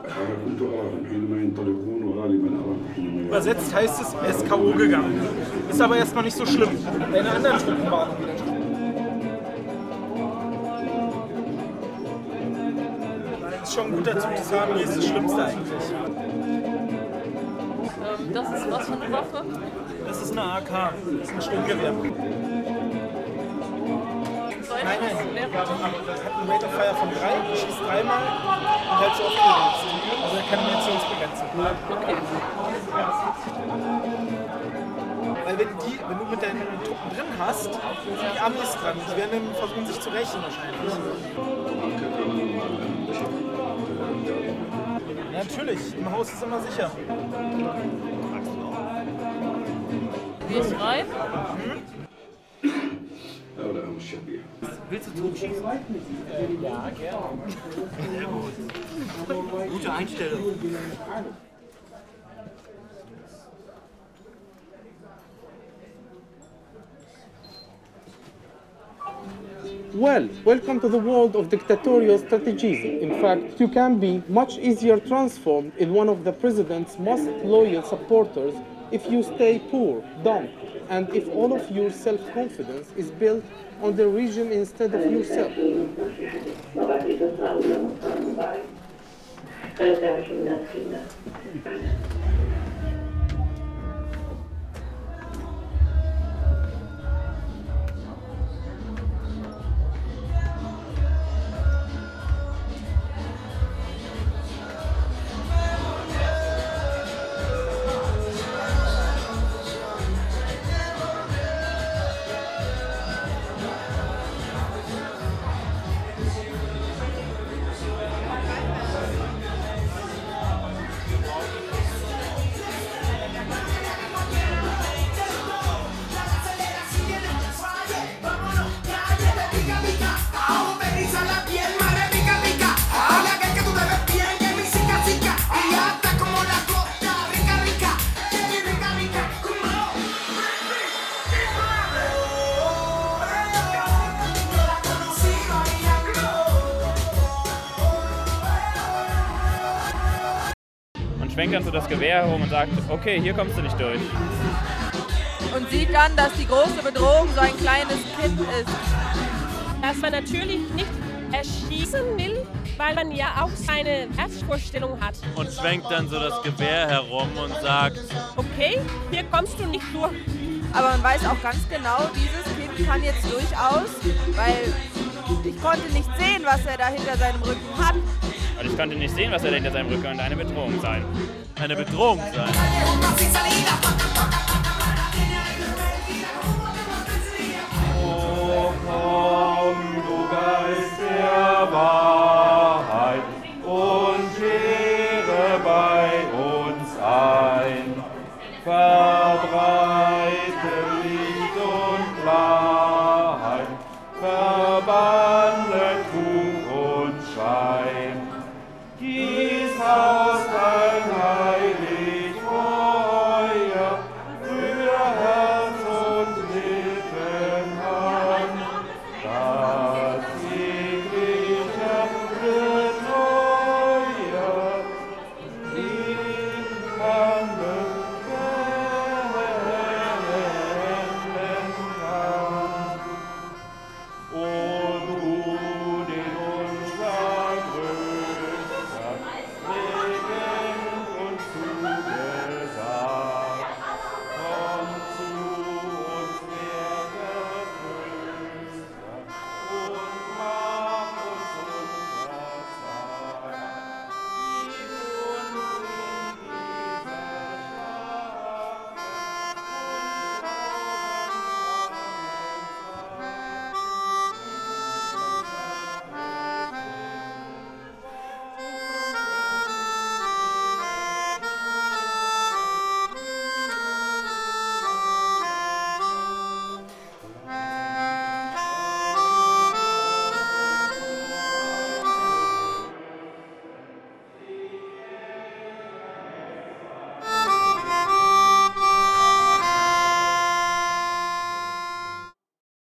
Übersetzt heißt es, er ist K.O. gegangen. Ist aber erstmal nicht so schlimm. Deine anderen Truppen waren wieder drin. Das ist schon ein guter Zug, das haben, hier ist das Schlimmste eigentlich. Das ist was für eine Waffe? Das ist eine AK, das ist ein Sturmgewehr. Nein, hat einen Rate of Fire von 3, schießt 3-mal und hält so aufgelöst. Also keine Munitionsbegrenzung. Okay. Weil wenn du mit deinen Truppen drin hast, sind die Amis dran. Die werden dann versuchen, sich zu rächen wahrscheinlich. Ja, natürlich, im Haus ist immer sicher. Gehe ich rein? Willst du totschießen? Ja, gerne. Sehr gut. Gute Einstellung. Well, welcome to the world of dictatorial strategies. In fact, you can be much easier transformed in one of the president's most loyal supporters if you stay poor, dumb, and if all of your self-confidence is built on the regime instead of yourself. Schwenkt dann so das Gewehr herum und sagt, okay, hier kommst du nicht durch. Und sieht dann, dass die große Bedrohung so ein kleines Kind ist. Dass man natürlich nicht erschießen will, weil man ja auch seine Herzvorstellung hat. Und schwenkt dann so das Gewehr herum und sagt, okay, hier kommst du nicht durch. Aber man weiß auch ganz genau, dieses Kind kann jetzt durchaus, weil ich konnte nicht sehen, was er da hinter seinem Rücken hat. Und ich konnte nicht sehen, was er hinter seinem Rücken und eine Bedrohung sein. Eine Bedrohung sein. O komm, du Geist der Wahrheit, und kehre bei uns ein. Verbreite Licht und Klarheit, verbanne Trug und Schein. Gieß